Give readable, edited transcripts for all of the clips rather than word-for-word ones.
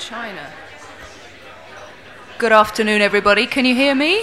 China. Good afternoon, everybody. Can you hear me?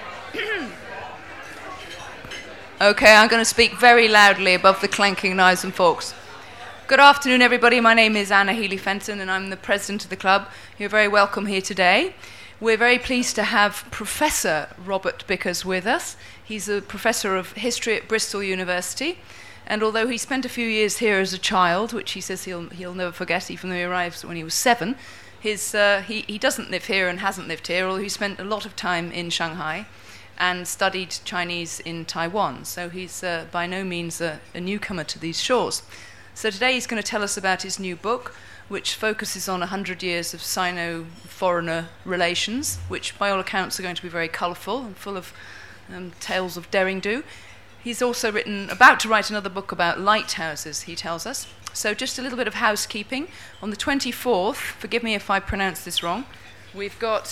Okay, I'm going to speak very loudly above the clanking knives and forks. Good afternoon, everybody. My name is Anna Healy-Fenton, and I'm the president of the club. You're very welcome here today. We're very pleased to have Professor Robert Bickers with us. He's a professor of history at Bristol University, and although he spent a few years here as a child, which he says he'll never forget, even though he arrived when he was 7, he doesn't live here and hasn't lived here, although he spent a lot of time in Shanghai and studied Chinese in Taiwan. So he's by no means a newcomer to these shores. So today he's going to tell us about his new book, which focuses on 100 years of Sino-foreigner relations, which by all accounts are going to be very colourful and full of tales of derring-do. He's also about to write another book about lighthouses, he tells us. So just a little bit of housekeeping. On the 24th, forgive me if I pronounce this wrong, we've got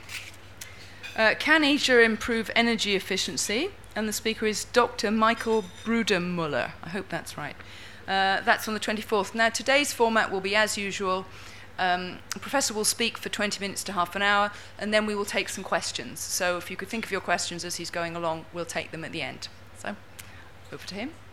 Can Asia Improve Energy Efficiency? And the speaker is Dr. Michael Brudermuller. I hope that's right. That's on the 24th. Now, today's format will be as usual. The professor will speak for 20 minutes to half an hour, and then we will take some questions. So if you could think of your questions as he's going along, we'll take them at the end. So, over to him.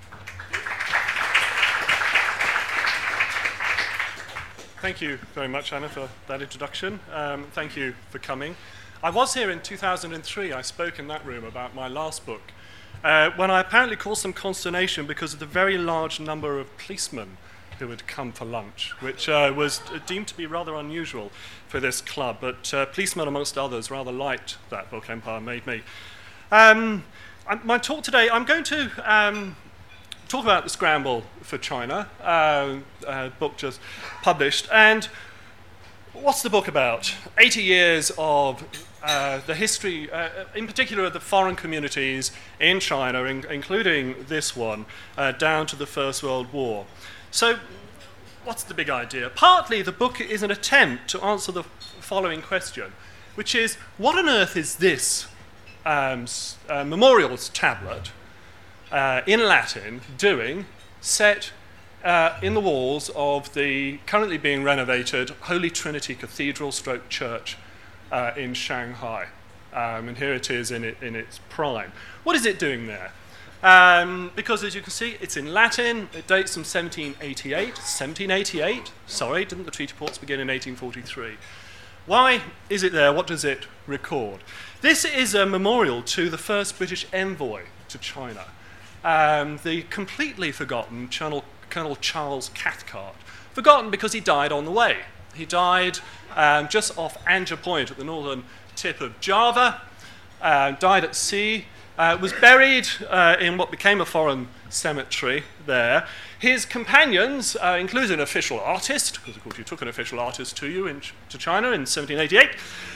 Thank you very much, Anna, for that introduction. Thank you for coming. I was here in 2003. I spoke in that room about my last book, when I apparently caused some consternation because of the very large number of policemen who had come for lunch, which was deemed to be rather unusual for this club. But policemen, amongst others, rather liked that book, Empire Made Me. My talk today, I'm going to talk about The Scramble for China, a book just published. And what's the book about? 80 years of the history, in particular of the foreign communities in China, including this one, down to the First World War. So, what's the big idea? Partly, the book is an attempt to answer the following question, which is, what on earth is this memorials tablet in Latin doing, set in the walls of the currently being renovated Holy Trinity Cathedral / Church in Shanghai? And here it is in its prime. What is it doing there? Because as you can see, it's in Latin. It dates from 1788. Sorry, didn't the treaty ports begin in 1843? Why is it there? What does it record? This is a memorial to the first British envoy to China, the completely forgotten Colonel Charles Cathcart. Forgotten because he died on the way. He died just off Anjer Point at the northern tip of Java, died at sea, was buried in what became a foreign cemetery there. His companions, including an official artist, because of course you took an official artist to China in 1788,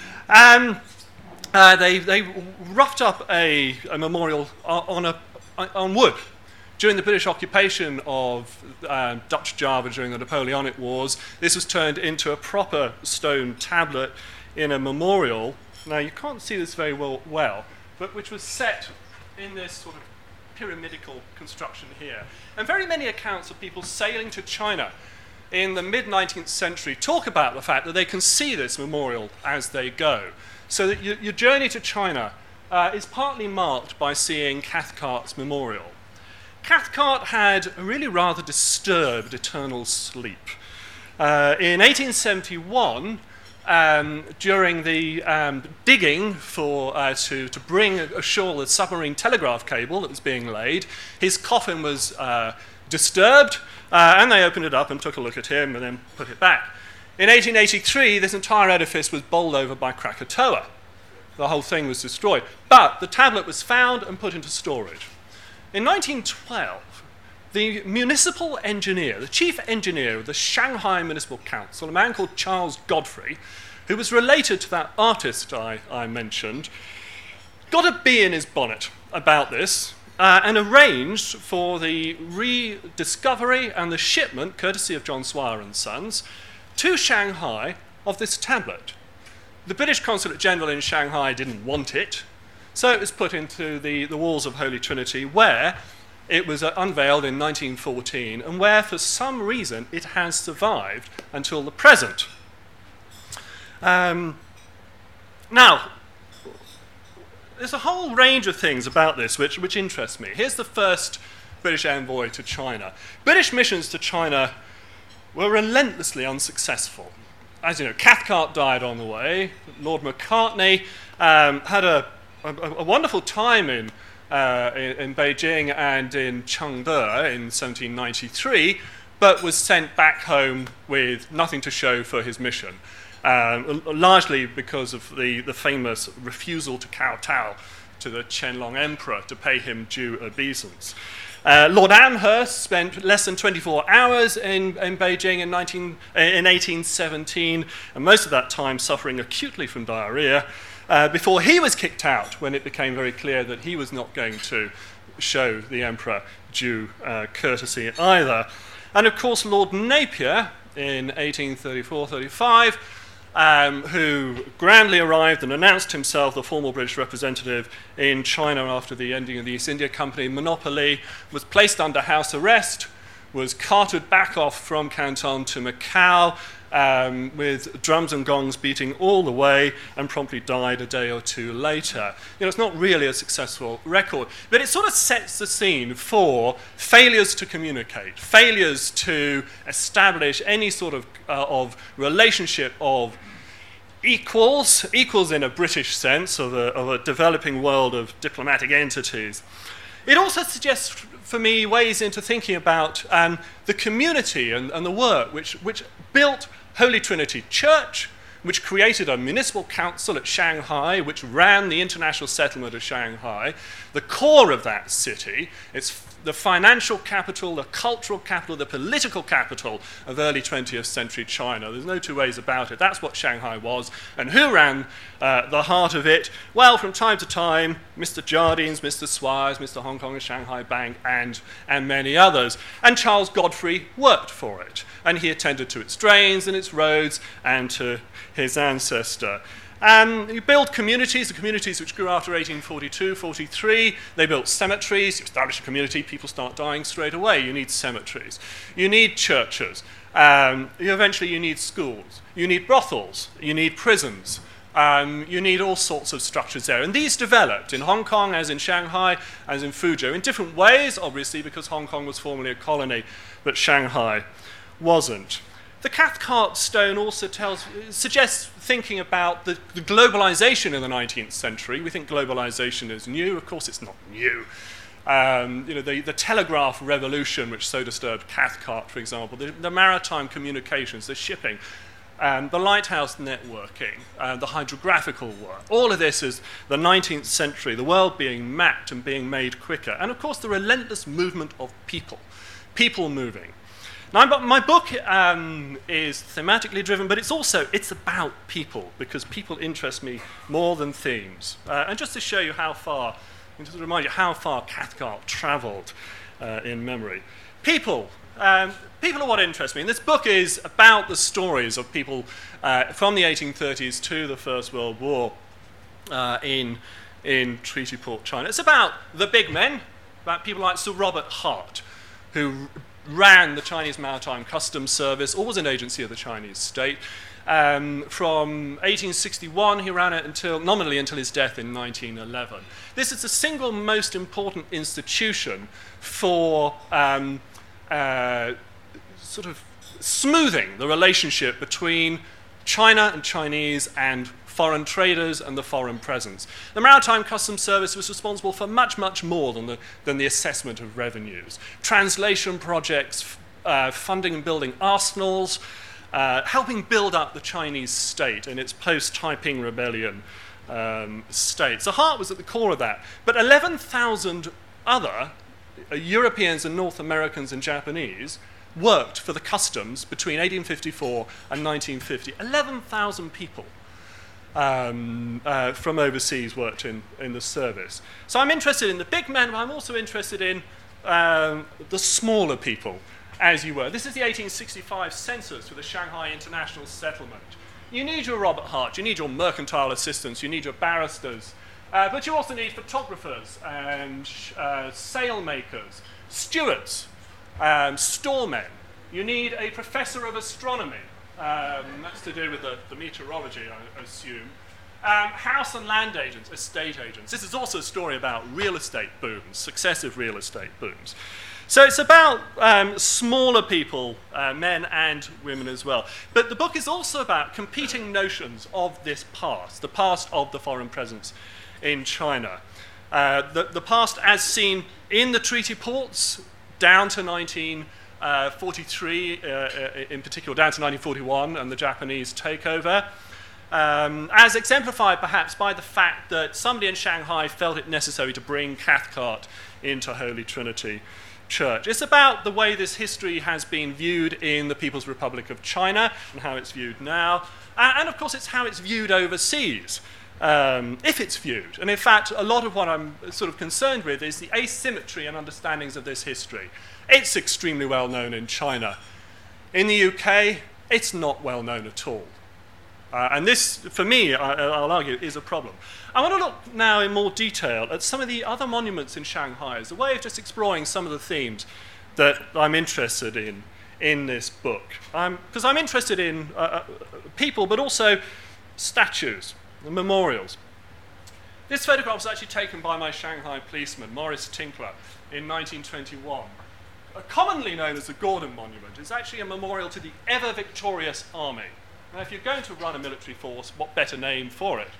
they roughed up a memorial on wood. During the British occupation of Dutch Java during the Napoleonic Wars, this was turned into a proper stone tablet in a memorial. Now, you can't see this very well, but which was set in this sort of pyramidical construction here. And very many accounts of people sailing to China in the mid-19th century talk about the fact that they can see this memorial as they go. So that your journey to China is partly marked by seeing Cathcart's memorial. Cathcart had a really rather disturbed eternal sleep. In 1871, during the digging to bring ashore the submarine telegraph cable that was being laid, his coffin was disturbed, and they opened it up and took a look at him and then put it back. In 1883, this entire edifice was bowled over by Krakatoa. The whole thing was destroyed. But the tablet was found and put into storage. In 1912, the municipal engineer, the chief engineer of the Shanghai Municipal Council, a man called Charles Godfrey, who was related to that artist I mentioned, got a bee in his bonnet about this and arranged for the rediscovery and the shipment, courtesy of John Swire and Sons, to Shanghai of this tablet. The British Consulate General in Shanghai didn't want it, so it was put into the walls of Holy Trinity, where it was unveiled in 1914, and where, for some reason, it has survived until the present. Now, there's a whole range of things about this which interest me. Here's the first British envoy to China. British missions to China were relentlessly unsuccessful. As you know, Cathcart died on the way. Lord Macartney had a wonderful time in Beijing and in Chengde in 1793, but was sent back home with nothing to show for his mission, largely because of the famous refusal to kowtow to the Qianlong Emperor to pay him due obeisance. Lord Amherst spent less than 24 hours in Beijing in 1817, and most of that time suffering acutely from diarrhea, before he was kicked out when it became very clear that he was not going to show the emperor due courtesy either. And of course, Lord Napier in 1834-35, who grandly arrived and announced himself the formal British representative in China after the ending of the East India Company monopoly, was placed under house arrest, was carted back off from Canton to Macau with drums and gongs beating all the way, and promptly died a day or two later. You know, it's not really a successful record, but it sort of sets the scene for failures to communicate, failures to establish any sort of relationship of equals in a British sense, of a developing world of diplomatic entities. It also suggests for me ways into thinking about the community and the work which built Holy Trinity Church, which created a municipal council at Shanghai, which ran the international settlement of Shanghai. The core of that city, it's the financial capital, the cultural capital, the political capital of early 20th century China. There's no two ways about it. That's what Shanghai was. And who ran the heart of it? Well, from time to time, Mr. Jardines, Mr. Swires, Mr. Hong Kong and Shanghai Bank, and many others. And Charles Godfrey worked for it. And he attended to its drains and its roads and to his ancestor. You build communities, the communities which grew after 1842-43. They built cemeteries. You establish a community, people start dying straight away. You need cemeteries. You need churches. Eventually you need schools. You need brothels. You need prisons. You need all sorts of structures there. And these developed in Hong Kong, as in Shanghai, as in Fuzhou, in different ways, obviously, because Hong Kong was formerly a colony, but Shanghai wasn't. The Cathcart stone also suggests thinking about the globalization in the 19th century. We think globalization is new. Of course, it's not new. The telegraph revolution, which so disturbed Cathcart, for example, the maritime communications, the shipping, the lighthouse networking, the hydrographical work. All of this is the 19th century, the world being mapped and being made quicker. And, of course, the relentless movement of people moving. Now, my book is thematically driven, but it's about people, because people interest me more than themes. And just to show you how far, and just to remind you how far Cathcart travelled in memory. People are what interest me. And this book is about the stories of people from the 1830s to the First World War in Treaty Port China. It's about the big men, about people like Sir Robert Hart, who ran the Chinese Maritime Customs Service, always an agency of the Chinese state. From 1861, he ran it nominally until his death in 1911. This is the single most important institution for sort of smoothing the relationship between China and Chinese and foreign traders and the foreign presence. The Maritime Customs Service was responsible for much, much more than the assessment of revenues. Translation projects, funding and building arsenals, helping build up the Chinese state in its post-Taiping rebellion state. So Hart was at the core of that. But 11,000 other Europeans and North Americans and Japanese worked for the customs between 1854 and 1950. 11,000 people from overseas worked in the service. So I'm interested in the big men, but I'm also interested in the smaller people, as you were. This is the 1865 census for the Shanghai International Settlement. You need your Robert Hart, you need your mercantile assistants, you need your barristers, but you also need photographers and sailmakers, stewards, storemen. You need a professor of astronomy. That's to do with the meteorology, I assume. House and land agents, estate agents. This is also a story about real estate booms, successive real estate booms. So it's about smaller people, men and women as well. But the book is also about competing notions of this past, the past of the foreign presence in China. The past as seen in the treaty ports down to 1943, in particular down to 1941 and the Japanese takeover. As exemplified perhaps by the fact that somebody in Shanghai felt it necessary to bring Cathcart into Holy Trinity Church. It's about the way this history has been viewed in the People's Republic of China and how it's viewed now. And of course, it's how it's viewed overseas, if it's viewed. And in fact, a lot of what I'm sort of concerned with is the asymmetry and understandings of this history. It's extremely well known in China. In the UK, it's not well known at all. And this, for me, I'll argue, is a problem. I want to look now in more detail at some of the other monuments in Shanghai as a way of just exploring some of the themes that I'm interested in this book. Because I'm interested in people, but also statues and memorials. This photograph was actually taken by my Shanghai policeman, Maurice Tinkler, in 1921. Commonly known as the Gordon Monument, it's actually a memorial to the ever-victorious army. Now, if you're going to run a military force, what better name for it?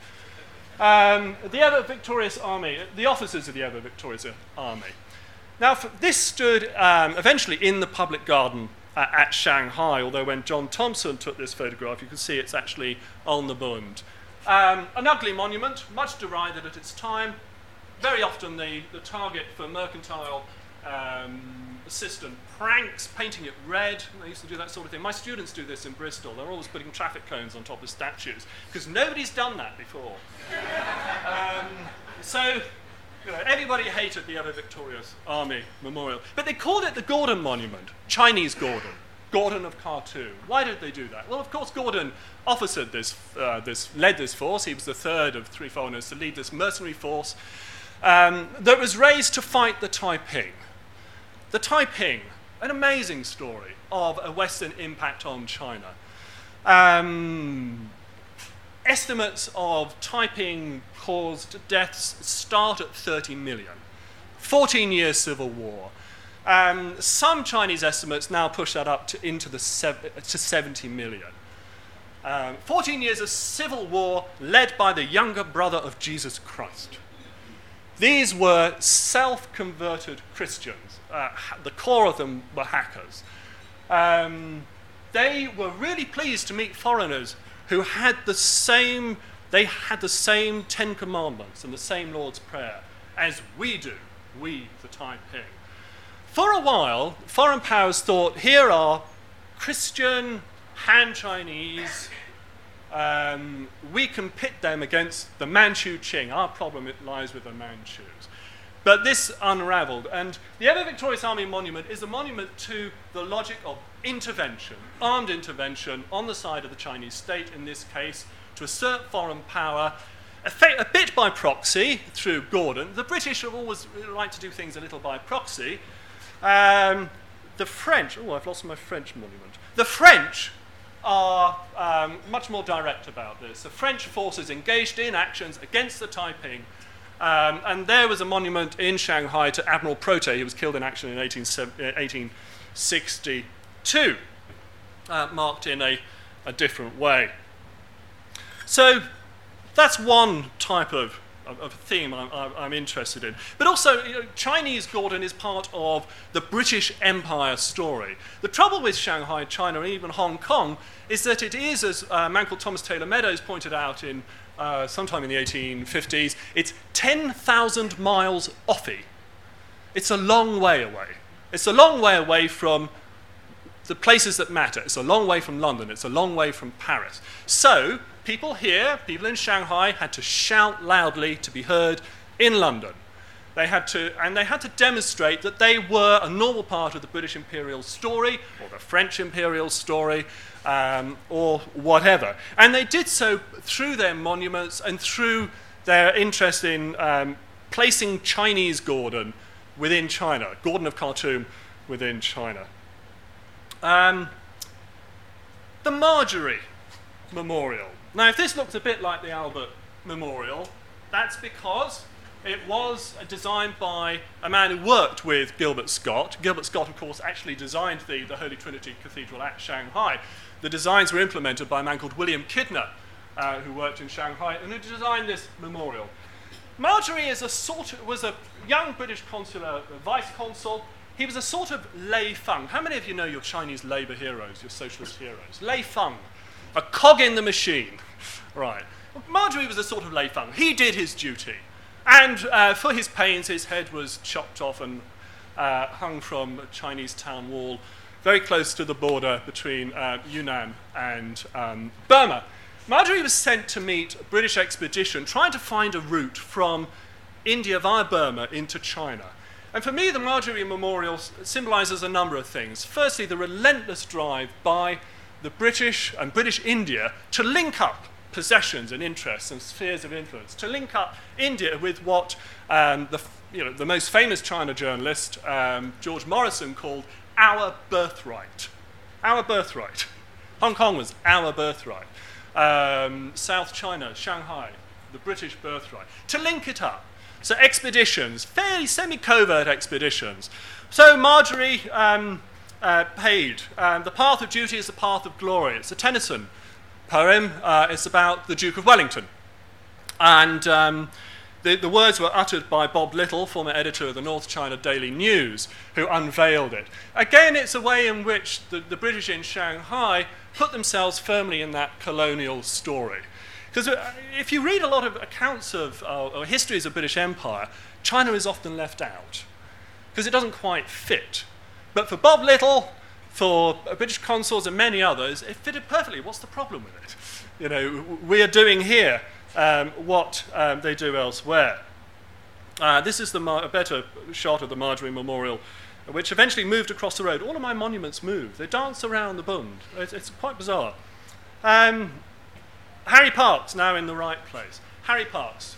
The ever-victorious army, the officers of the ever-victorious army. Now, this stood eventually in the public garden at Shanghai, although when John Thompson took this photograph, you can see it's actually on the Bund. An ugly monument, much derided at its time, very often the target for mercantile assistant pranks, painting it red. They used to do that sort of thing. My students do this in Bristol. They're always putting traffic cones on top of statues because nobody's done that before. So, everybody hated the ever-victorious Army Memorial. But they called it the Gordon Monument, Chinese Gordon, Gordon of Khartoum. Why did they do that? Well, of course, Gordon officered led this force. He was the third of three foreigners to lead this mercenary force that was raised to fight the Taiping. The Taiping, an amazing story of a Western impact on China. Estimates of Taiping-caused deaths start at 30 million. 14-year civil war. Some Chinese estimates now push that up to 70 million. 14 years of civil war led by the younger brother of Jesus Christ. These were self-converted Christians. The core of them were hackers. They were really pleased to meet foreigners who had the same Ten Commandments and the same Lord's Prayer as we do, we the Taiping. For a while, foreign powers thought, here are Christian Han Chinese, we can pit them against the Manchu Qing. Our problem lies with the Manchus. But this unraveled, and the ever-victorious Army Monument is a monument to the logic of intervention, armed intervention on the side of the Chinese state in this case, to assert foreign power, a bit by proxy through Gordon. The British have always liked to do things a little by proxy. The French, I've lost my French monument. The French are much more direct about this. The French forces engaged in actions against the Taiping. And there was a monument in Shanghai to Admiral Prote. He was killed in action in 1862, marked in a different way. So that's one type of theme I'm interested in. But also, Chinese Gordon is part of the British Empire story. The trouble with Shanghai, China, and even Hong Kong is that it is, as a man called Thomas Taylor Meadows pointed out in sometime in the 1850s, it's 10,000 miles offy. It's a long way away. It's a long way away from the places that matter. It's a long way from London. It's a long way from Paris. So people here, people in Shanghai, had to shout loudly to be heard in London. They had to demonstrate that they were a normal part of the British imperial story or the French imperial story, or whatever. And they did so through their monuments and through their interest in placing Chinese Gordon within China, Gordon of Khartoum within China. The Marjorie Memorial. Now, if this looks a bit like the Albert Memorial, that's because it was designed by a man who worked with Gilbert Scott. Gilbert Scott, of course, actually designed the Holy Trinity Cathedral at Shanghai. The designs were implemented by a man called William Kidner, who worked in Shanghai, and who designed this memorial. Marjorie was a young British consular vice-consul. He was a sort of Lei Feng. How many of you know your Chinese labour heroes, your socialist heroes? Lei Feng, a cog in the machine. Right. Well, Marjorie was a sort of Lei Feng. He did his duty. And for his pains, his head was chopped off and hung from a Chinese town wall very close to the border between Yunnan and Burma. Marjorie was sent to meet a British expedition trying to find a route from India via Burma into China. And for me, the Marjorie Memorial symbolises a number of things. Firstly, the relentless drive by the British and British India to link up possessions and interests and spheres of influence, to link up India with what the most famous China journalist, George Morrison, called our birthright. Our birthright. Hong Kong was our birthright. South China, Shanghai, the British birthright, to link it up. So expeditions, fairly semi-covert expeditions. So Marjorie paid. The path of duty is the path of glory. It's a Tennyson poem. It's about the Duke of Wellington. And the words were uttered by Bob Little, former editor of the North China Daily News, who unveiled it. Again, it's a way in which the British in Shanghai put themselves firmly in that colonial story. Because if you read a lot of accounts of or histories of British Empire, China is often left out, because it doesn't quite fit. But for Bob Little, for British consuls and many others, it fitted perfectly. What's the problem with it? You know, we are doing here what they do elsewhere. This is a better shot of the Marjorie Memorial, which eventually moved across the road. All of my monuments moved. They dance around the Bund. It's quite bizarre. Harry Parkes, now in the right place. Harry Parkes.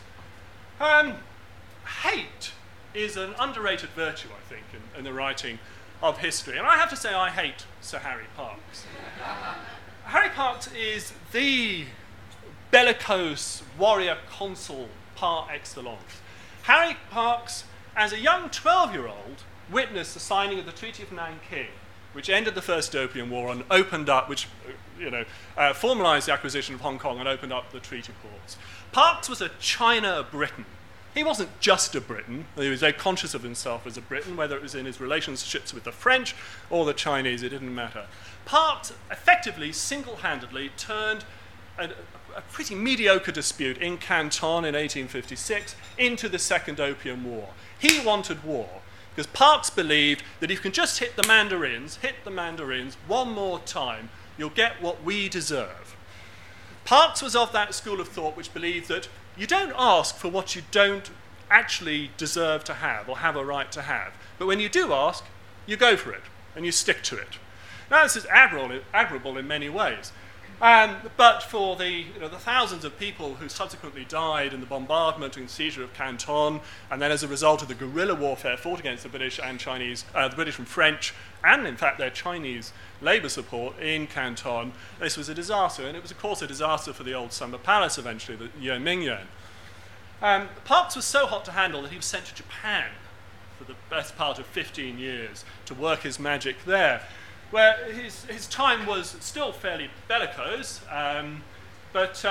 Hate is an underrated virtue, I think, in the writing of history. And I have to say I hate Sir Harry Parkes. Harry Parkes is the bellicose warrior consul par excellence. Harry Parkes, as a young 12-year-old, witnessed the signing of the Treaty of Nanking, which ended the First Opium War and opened up, formalised the acquisition of Hong Kong and opened up the treaty ports. Parkes was a China of Britain. He wasn't just a Briton. He was very conscious of himself as a Briton, whether it was in his relationships with the French or the Chinese, it didn't matter. Parkes effectively, single-handedly, turned a pretty mediocre dispute in Canton in 1856 into the Second Opium War. He wanted war, because Parkes believed that if you can just hit the Mandarins one more time, you'll get what we deserve. Parkes was of that school of thought which believed that you don't ask for what you don't actually deserve to have or have a right to have. But when you do ask, you go for it and you stick to it. Now, this is admirable in many ways. But for the thousands of people who subsequently died in the bombardment and seizure of Canton, and then as a result of the guerrilla warfare fought against the British and Chinese, the British and French, and in fact their Chinese labour support in Canton, this was a disaster. And it was, of course, a disaster for the old Summer Palace eventually, the Yuan. Parkes was so hot to handle that he was sent to Japan for the best part of 15 years to work his magic there, where his time was still fairly bellicose, but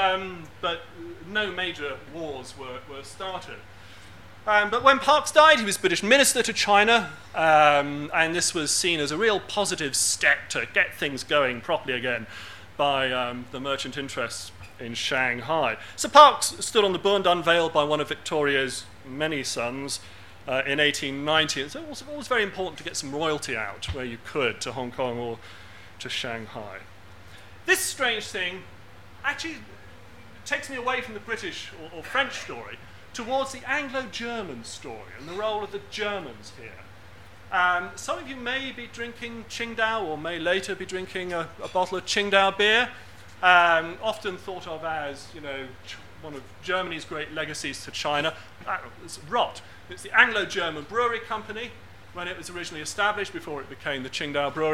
no major wars were started. But when Parkes died, he was British minister to China, and this was seen as a real positive step to get things going properly again by the merchant interests in Shanghai. So Parkes stood on the Bund, unveiled by one of Victoria's many sons, in 1890. And so it was always very important to get some royalty out where you could, to Hong Kong or to Shanghai. This strange thing actually takes me away from the British or French story towards the Anglo-German story and the role of the Germans here. Some of you may be drinking Qingdao or may later be drinking a bottle of Qingdao beer, often thought of as, one of Germany's great legacies to China. It's rot. It's the Anglo-German Brewery Company, when it was originally established before it became the Qingdao Brewery.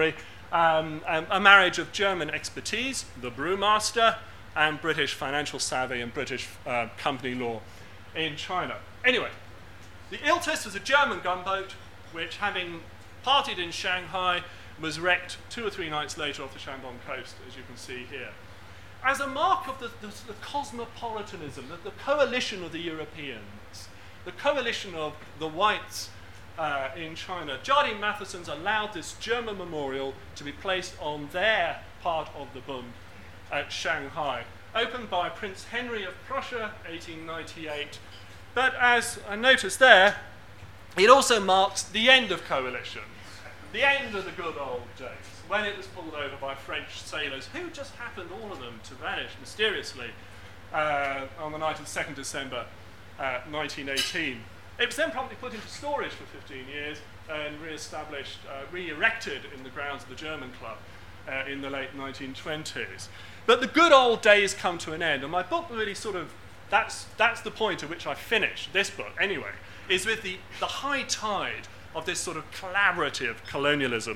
a marriage of German expertise, the brewmaster, and British financial savvy and British company law in China. Anyway, the Iltis was a German gunboat which, having partied in Shanghai, was wrecked 2 or 3 nights later off the Shandong coast, as you can see here. As a mark of the cosmopolitanism, the coalition of the Europeans, the coalition of the whites in China, Jardine Matheson's allowed this German memorial to be placed on their part of the Bund at Shanghai, opened by Prince Henry of Prussia, 1898. But as I noticed there, it also marks the end of coalition, the end of the good old days, when it was pulled over by French sailors, who just happened, all of them, to vanish mysteriously on the night of 2nd December 1918. It was then promptly put into storage for 15 years and re-established, re-erected in the grounds of the German Club in the late 1920s. But the good old days come to an end, and my book really sort of, that's the point at which I finished this book anyway, is with the high tide of this sort of collaborative colonialism.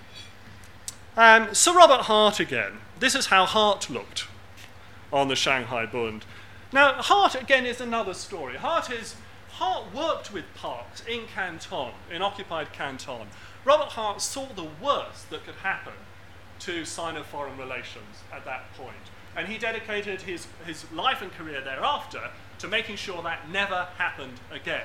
Sir Robert Hart again. This is how Hart looked on the Shanghai Bund. Now, Hart again is another story. Hart worked with Parkes in Canton, in occupied Canton. Robert Hart saw the worst that could happen to Sino-foreign relations at that point. And he dedicated his life and career thereafter to making sure that never happened again.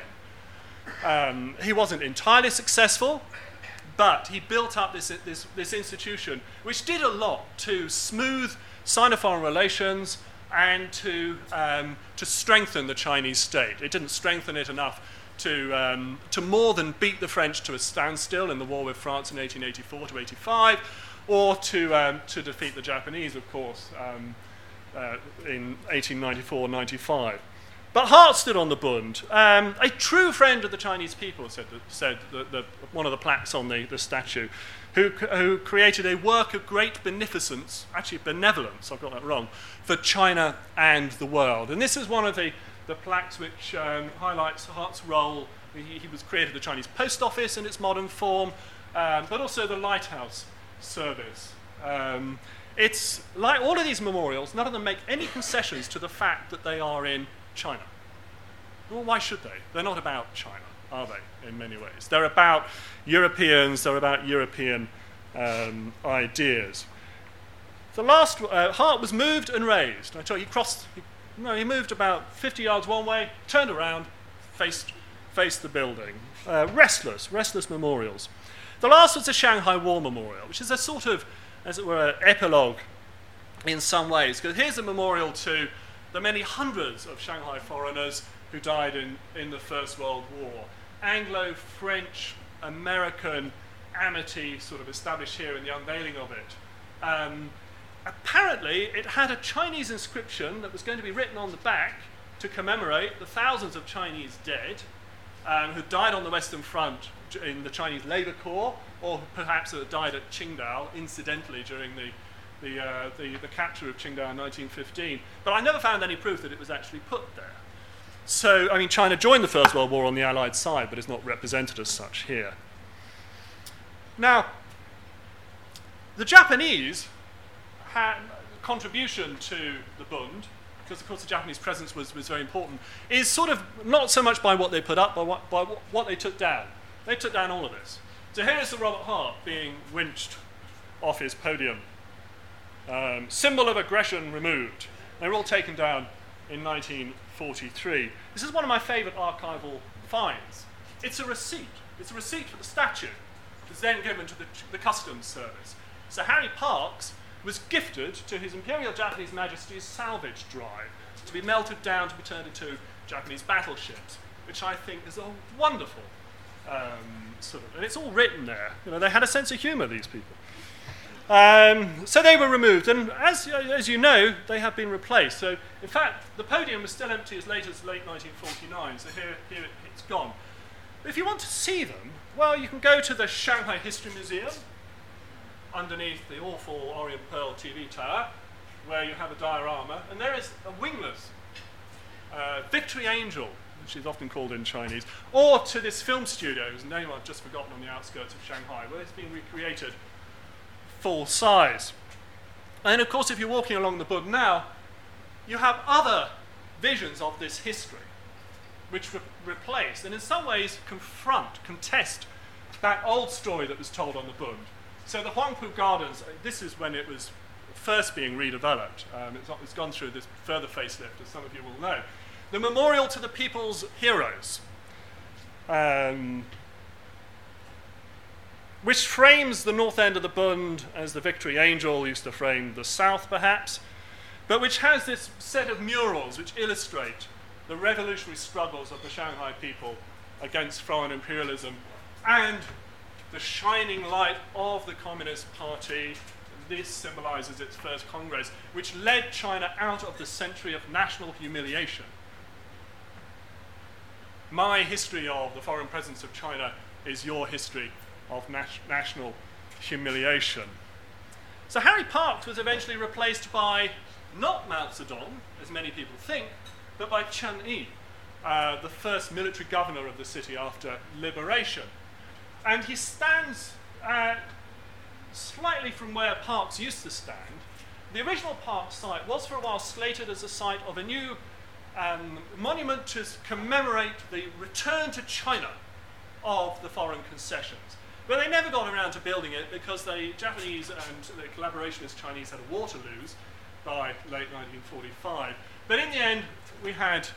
He wasn't entirely successful, but he built up this institution which did a lot to smooth Sino-foreign relations and to strengthen the Chinese state. It didn't strengthen it enough to more than beat the French to a standstill in the war with France in 1884 to 85, or to defeat the Japanese, of course, in 1894-95. But Hart stood on the Bund. A true friend of the Chinese people, said one of the plaques on the statue, who created a work of great beneficence, actually benevolence, I've got that wrong, for China and the world. And this is one of the plaques which highlights Hart's role. He was created the Chinese post office in its modern form, but also the lighthouse service. It's like all of these memorials, none of them make any concessions to the fact that they are in China. Well, why should they? They're not about China, are they, in many ways? They're about Europeans, they're about European ideas. The last, Hart was moved and raised. I told you, he moved about 50 yards one way, turned around, faced the building. Restless memorials. The last was the Shanghai War Memorial, which is a sort of, as it were, epilogue in some ways. Because here's a memorial to the many hundreds of Shanghai foreigners who died in the First World War. Anglo, French, American amity sort of established here in the unveiling of it. Apparently, it had a Chinese inscription that was going to be written on the back to commemorate the thousands of Chinese dead who died on the Western Front in the Chinese Labour Corps, or perhaps that died at Qingdao, incidentally, during the capture of Qingdao in 1915. But I never found any proof that it was actually put there. So, I mean, China joined the First World War on the Allied side, but is not represented as such here. Now, the Japanese had contribution to the Bund, because of course the Japanese presence was very important, is sort of not so much by what they put up, but by what they took down. They took down all of this. So here is the Robert Hart being winched off his podium. Symbol of aggression removed. They were all taken down in 1943. This is one of my favourite archival finds. It's a receipt. It's a receipt for the statue. It's then given to the customs service. So Harry Parkes was gifted to His Imperial Japanese Majesty's salvage drive to be melted down to be turned into Japanese battleships, which I think is a wonderful sort of, and it's all written there. You know, they had a sense of humour, these people. So they were removed, and as you know, they have been replaced. So, in fact, the podium was still empty as late as late 1949, so here it's gone. But if you want to see them, well, you can go to the Shanghai History Museum, underneath the awful Orient Pearl TV tower, where you have a diorama, and there is a wingless Victory Angel, which is often called in Chinese, or to this film studio, whose name I've just forgotten, on the outskirts of Shanghai, where it's been recreated full size. And of course, if you're walking along the Bund now, you have other visions of this history which replace and in some ways contest that old story that was told on the Bund. So the Huangpu Gardens, this is when it was first being redeveloped. It's gone through this further facelift, as some of you will know. The memorial to the people's heroes, which frames the north end of the Bund as the Victory Angel used to frame the south, perhaps, but which has this set of murals which illustrate the revolutionary struggles of the Shanghai people against foreign imperialism and the shining light of the Communist Party. This symbolizes its first Congress, which led China out of the century of national humiliation. My history of the foreign presence of China is your history of national humiliation. So Harry Parkes was eventually replaced by not Mao Zedong, as many people think, but by Chen Yi, the first military governor of the city after liberation. And he stands slightly from where Parkes used to stand. The original Parkes site was for a while slated as a site of a new monument to commemorate the return to China of the foreign concessions. But they never got around to building it because the Japanese and the collaborationist Chinese had a war to lose by late 1945. But in the end, we had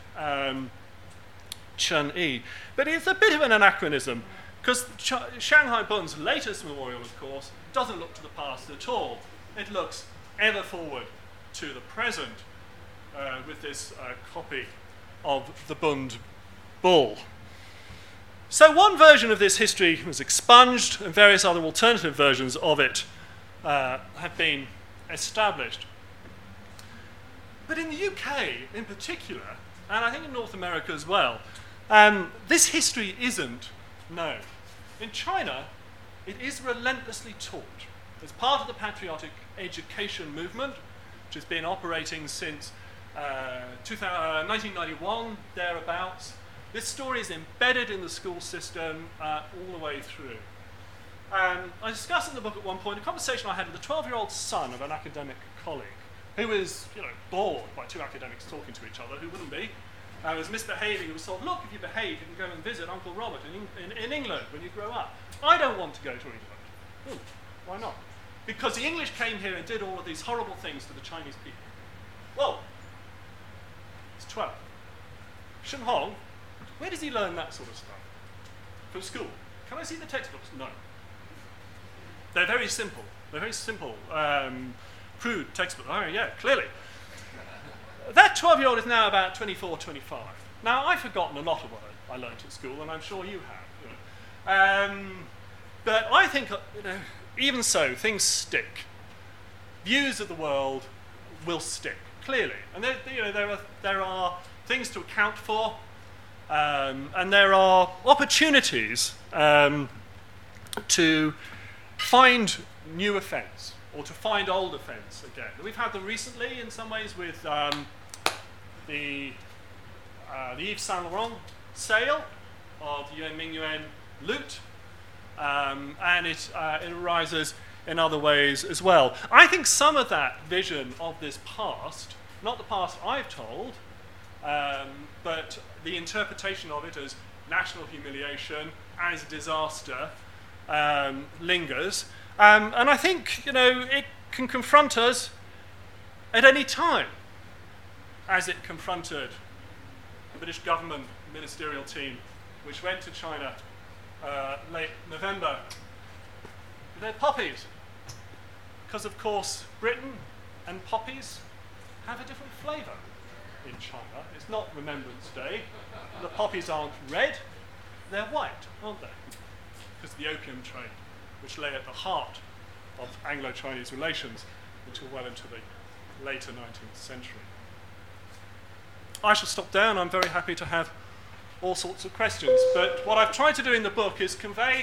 Chen Yi. But it's a bit of an anachronism because Shanghai Bund's latest memorial, of course, doesn't look to the past at all. It looks ever forward to the present with this copy of the Bund Bull. So one version of this history was expunged and various other alternative versions of it have been established. But in the UK in particular, and I think in North America as well, this history isn't known. In China, it is relentlessly taught. As part of the patriotic education movement, which has been operating since 1991, thereabouts, this story is embedded in the school system all the way through. I discussed in the book at one point a conversation I had with the 12-year-old son of an academic colleague who was bored by two academics talking to each other, who wouldn't be, was misbehaving. He was told, look, if you behave, you can go and visit Uncle Robert in England when you grow up. I don't want to go to England. Why not? Because the English came here and did all of these horrible things to the Chinese people. Well, he's 12. Shen Hong, where does he learn that sort of stuff? From school. Can I see the textbooks? No. They're very simple. They're very simple. Crude textbook. Oh, yeah, clearly. That 12-year-old is now about 24, 25. Now, I've forgotten a lot of what I learned at school, and I'm sure you have. But I think, even so, things stick. Views of the world will stick, clearly. And there are things to account for, and there are opportunities to find new offence or to find old offence again. We've had them recently, in some ways, with the Yves Saint Laurent sale of Yuan Mingyuan loot, and it arises in other ways as well. I think some of that vision of this past, not the past I've told, but the interpretation of it as national humiliation, as disaster, lingers. And I think, it can confront us at any time, as it confronted the British government ministerial team, which went to China late November with their poppies. Because, of course, Britain and poppies have a different flavour in China. It's not Remembrance Day. The poppies aren't red, they're white, aren't they? Because of the opium trade, which lay at the heart of Anglo-Chinese relations until well into the later 19th century. I shall stop there, and I'm very happy to have all sorts of questions. But what I've tried to do in the book is convey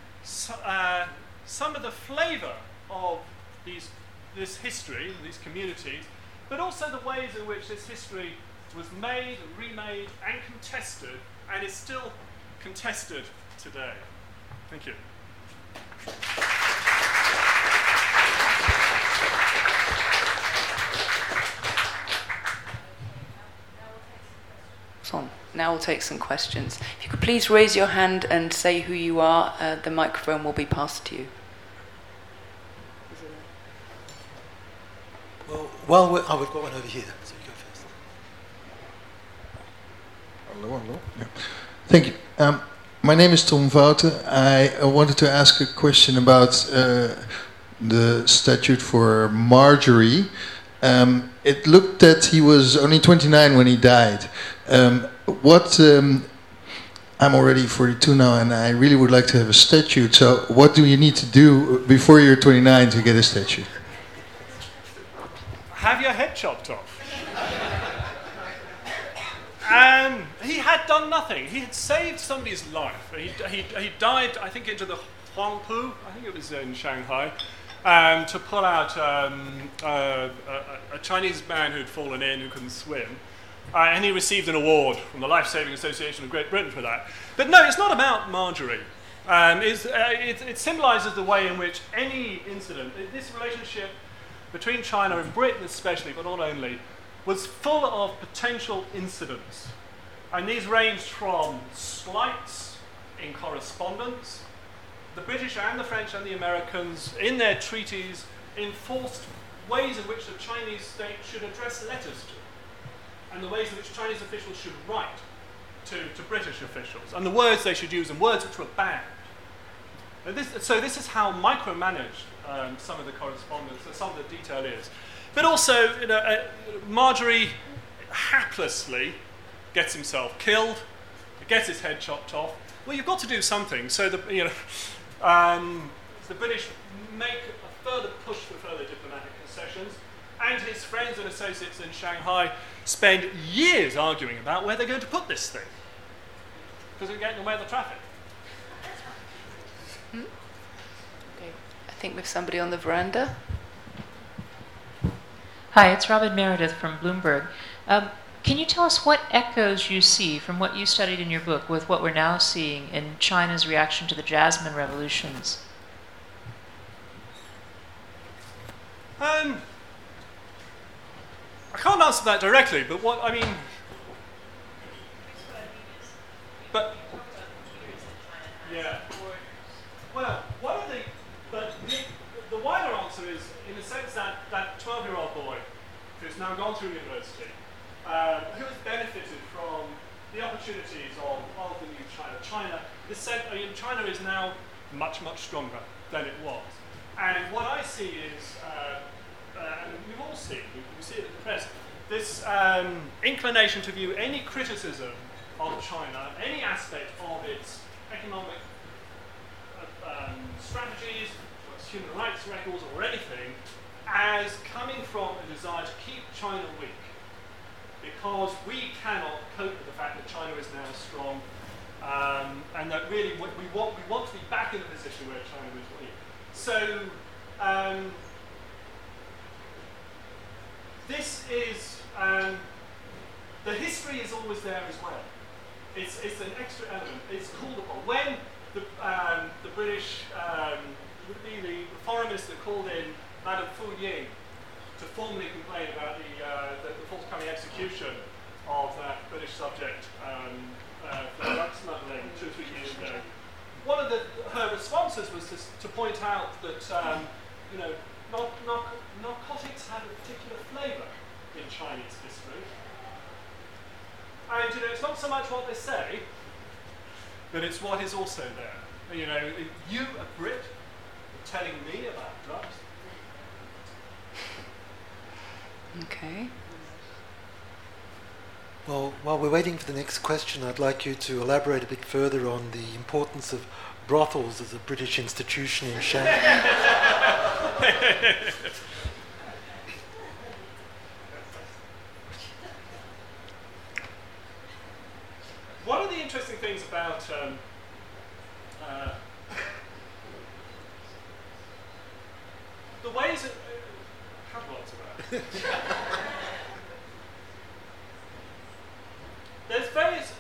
some of the flavour of this history, these communities, but also the ways in which this history was made and remade and contested, and is still contested today. Thank you. now we'll take some questions. If you could please raise your hand and say who you are, the microphone will be passed to you. Well, we've got one over here, so you go first. Hello. Yeah. Thank you. My name is Tom Vouten. I wanted to ask a question about the statute for Marjorie. It looked that he was only 29 when he died. I'm already 42 now, and I really would like to have a statute. So what do you need to do before you're 29 to get a statute? Have your head chopped off. He had done nothing. He had saved somebody's life. He died, I think, into the Huangpu, I think it was in Shanghai, to pull out a Chinese man who'd fallen in, who couldn't swim. And he received an award from the Life Saving Association of Great Britain for that. But no, it's not about Marjorie. It symbolises the way in which any incident, this relationship between China and Britain especially, but not only, was full of potential incidents. And these ranged from slights in correspondence. The British and the French and the Americans, in their treaties, enforced ways in which the Chinese state should address letters to, and the ways in which Chinese officials should write to British officials, and the words they should use, and words which were banned. So this is how micromanaged some of the correspondence, some of the detail is. But also, Marjorie haplessly gets himself killed, gets his head chopped off. Well, you've got to do something. So the British make a further push for further diplomatic concessions, and his friends and associates in Shanghai spend years arguing about where they're going to put this thing, because it's getting in the way of the traffic. Okay. I think we have somebody on the veranda. Hi, it's Robin Meredith from Bloomberg. Can you tell us what echoes you see from what you studied in your book with what we're now seeing in China's reaction to the Jasmine revolutions? I can't answer that directly, but what I mean. But yeah. Well, one of the wider answer is in the sense that that 12-year-old boy who's now gone through university, who has benefited from the opportunities of the new China. China is now much, much stronger than it was. And what I see is, and we've all seen, we see it at the press, this inclination to view any criticism of China, any aspect of its economic strategies, or its human rights records, or anything, as coming from a desire to keep China weak. Because we cannot cope with the fact that China is now strong, and that really we want to be back in a position where China is weak. So this is the history is always there as well. It's an extra element. It's called upon when the British would be the foreign minister called in Madame Fu Ying to formally complain about the forthcoming execution of that British subject for drug smuggling 2 or 3 years ago. One of her responses was to point out that narcotics have a particular flavour in Chinese history, and it's not so much what they say, but it's what is also there. You, a Brit, telling me about drugs. Okay. Well, while we're waiting for the next question, I'd like you to elaborate a bit further on the importance of brothels as a British institution in Shanghai. One of the interesting things about the ways that I have lots of that. There's various.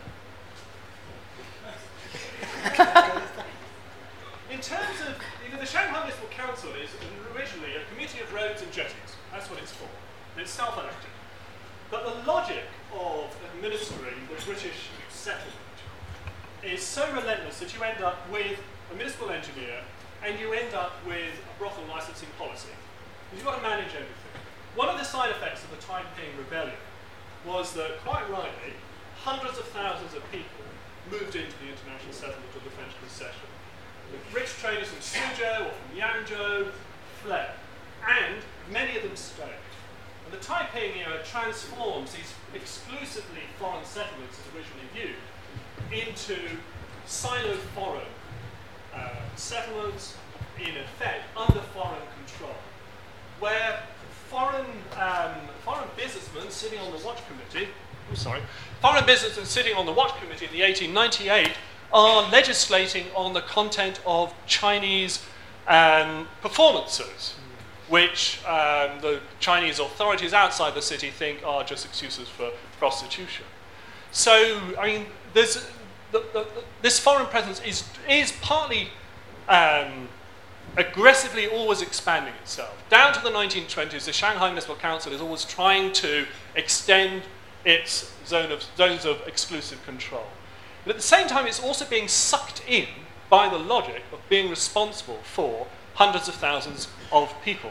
In terms of the Shanghai Municipal Council is originally a committee of roads and jetties. That's what it's for. And it's self-elected. But the logic of administering the British settlement is so relentless that you end up with a municipal engineer and you end up with a brothel licensing policy. Because you've got to manage everything. One of the side effects of the Taiping Rebellion was that, quite rightly, hundreds of thousands of people moved into the international settlement of the French concession. The rich traders from Suzhou or from Yangzhou fled, and many of them stayed. And the Taiping era transforms these exclusively foreign settlements as originally viewed into siloed foreign settlements, in effect, under foreign control, where foreign businessmen sitting on the watch committee, foreign businessmen sitting on the watch committee in the 1898 are legislating on the content of Chinese performances, which the Chinese authorities outside the city think are just excuses for prostitution. So, I mean, there's this foreign presence is partly aggressively always expanding itself. Down to the 1920s, the Shanghai Municipal Council is always trying to extend its zones of exclusive control. But at the same time, it's also being sucked in by the logic of being responsible for hundreds of thousands of people.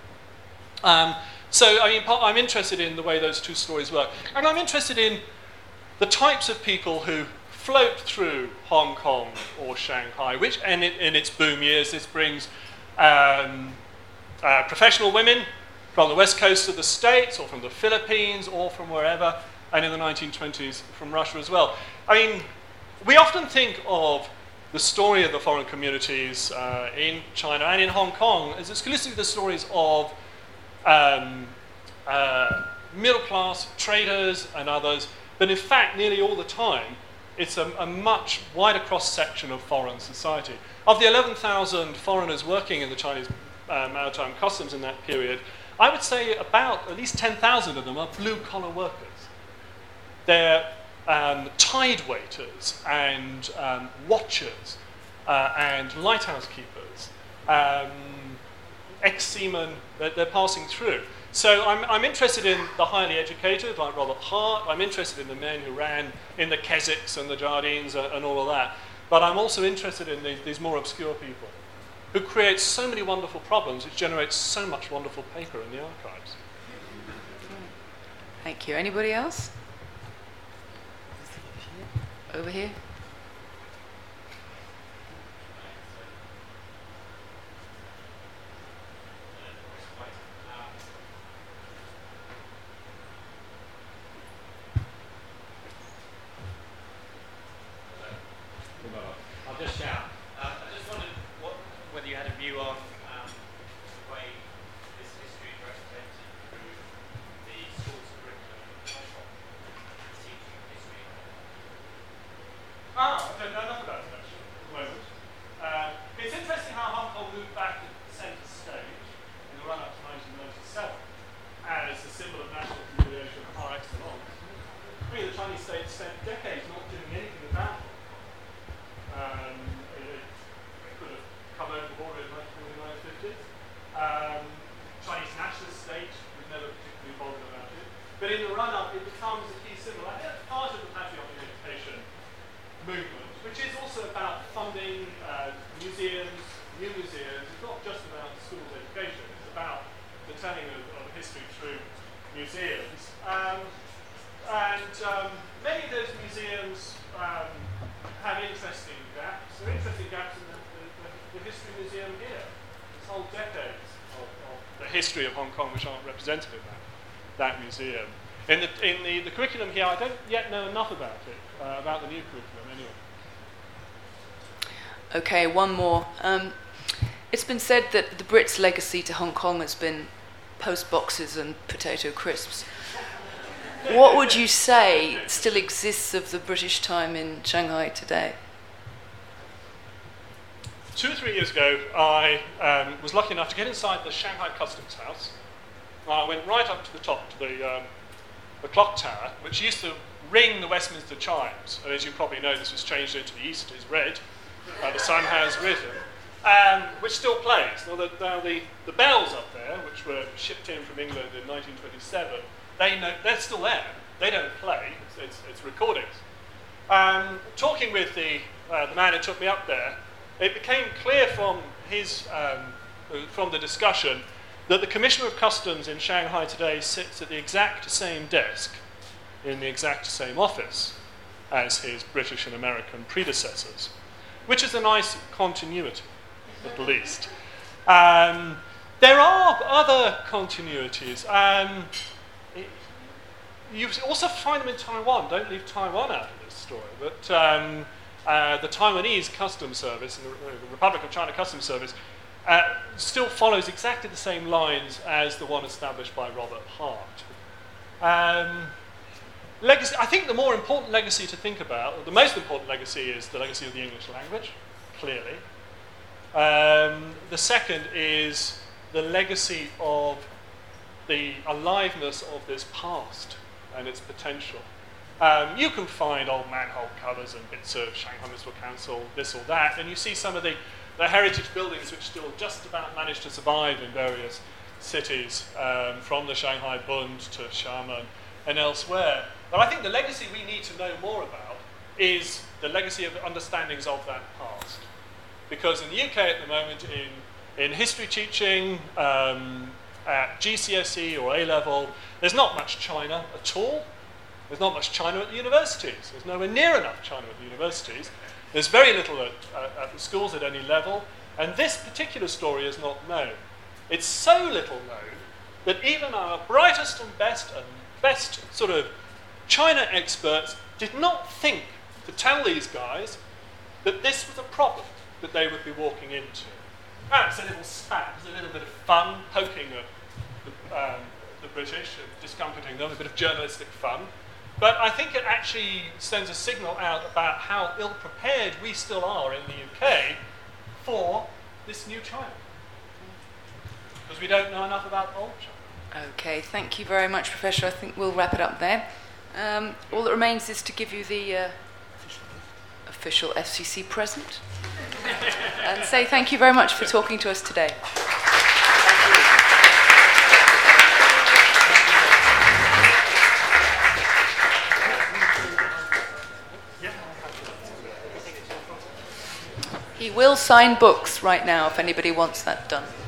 So, I mean, I'm interested in the way those two stories work. And I'm interested in the types of people who float through Hong Kong or Shanghai, which, in its boom years, this brings professional women from the west coast of the States or from the Philippines or from wherever, and in the 1920s from Russia as well. I mean, we often think of the story of the foreign communities in China and in Hong Kong as exclusively the stories of middle-class traders and others, but in fact, nearly all the time, it's a much wider cross-section of foreign society. Of the 11,000 foreigners working in the Chinese maritime customs in that period, I would say about at least 10,000 of them are blue-collar workers. They're tide waiters and watchers and lighthouse keepers, ex-seamen that they're passing through. So I'm interested in the highly educated, like Robert Hart. I'm interested in the men who ran in the Keswicks and the Jardines and all of that. But I'm also interested in these more obscure people who create so many wonderful problems, which generate so much wonderful paper in the archives. Thank you. Anybody else? Over here. I'll just shout. I just wondered whether you had a view on the way this history is represented through the schools curriculum in Hong Kong, teaching history. I don't know enough about it actually at the moment. It's interesting how Hong Kong moved back to the centre stage in the run-up to 1997 as a symbol of national humiliation par excellence. I mean, the Chinese state spent decades not doing anything about it. It could have come over the border in the 1950s. Chinese nationalist state was never particularly bothered about it. But in the run-up, it becomes a key symbol. I think that's part of the patriotic education movement, which is also about funding museums, new museums. It's not just about schools education. It's about the telling of history through museums. Many of those museums have interesting gaps. There are interesting gaps in the History Museum here. There's whole decades of the history of Hong Kong which aren't represented in that museum. In the curriculum here, I don't yet know enough about it, about the new curriculum anyway. Okay, one more. It's been said that the Brits' legacy to Hong Kong has been post boxes and potato crisps. What would you say still exists of the British time in Shanghai today? 2 or 3 years ago, I was lucky enough to get inside the Shanghai Customs House. I went right up to the top, to the clock tower, which used to ring the Westminster chimes. And as you probably know, this was changed into the East is red. The sun has risen. which still plays. Now, the bells up there, which were shipped in from England in 1927, they're still there. They don't play. It's recordings. Talking with the man who took me up there, it became clear from the discussion that the Commissioner of Customs in Shanghai today sits at the exact same desk in the exact same office as his British and American predecessors, which is a nice continuity, at least. There are other continuities. You also find them in Taiwan. Don't leave Taiwan out of this story. But the Taiwanese Customs Service, and the Republic of China Customs Service, still follows exactly the same lines as the one established by Robert Hart. Legacy. I think the more important legacy to think about, or the most important legacy, is the legacy of the English language, clearly. The second is the legacy of the aliveness of this past and its potential. You can find old manhole covers and bits of Shanghai Municipal Council, this or that, and you see some of the heritage buildings which still just about manage to survive in various cities, from the Shanghai Bund to Xiamen and elsewhere. But I think the legacy we need to know more about is the legacy of understandings of that past. Because in the UK at the moment, in history teaching, at GCSE or A-level, there's not much China at all. There's not much China at the universities. There's nowhere near enough China at the universities. There's very little at the schools at any level. And this particular story is not known. It's so little known that even our brightest and best sort of China experts did not think to tell these guys that this was a problem that they would be walking into. It's a little spat, it's a little bit of fun, poking at the British and discomfiting them, a bit of journalistic fun. But I think it actually sends a signal out about how ill-prepared we still are in the UK for this new China. Because we don't know enough about old China. Okay, thank you very much, Professor. I think we'll wrap it up there. All that remains is to give you the official FCC present and say thank you very much for talking to us today. He will sign books right now if anybody wants that done.